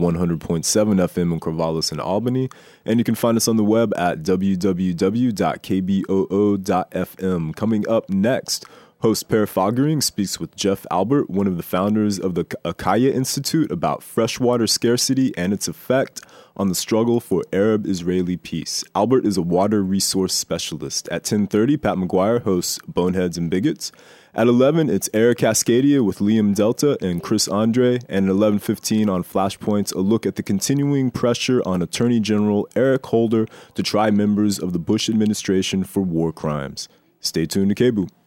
100.7 FM in Corvallis and Albany, and you can find us on the web at www.kboo.fm. Coming up next, host Per Fagerling speaks with Jeff Albert, one of the founders of the Akaya Institute, about freshwater scarcity and its effect on the struggle for Arab-Israeli peace. Albert is a water resource specialist. At 10:30, Pat McGuire hosts Boneheads and Bigots. At 11, it's Eric Cascadia with Liam Delta and Chris Andre. And at 11:15 on Flashpoints, a look at the continuing pressure on Attorney General Eric Holder to try members of the Bush administration for war crimes. Stay tuned to KBOO.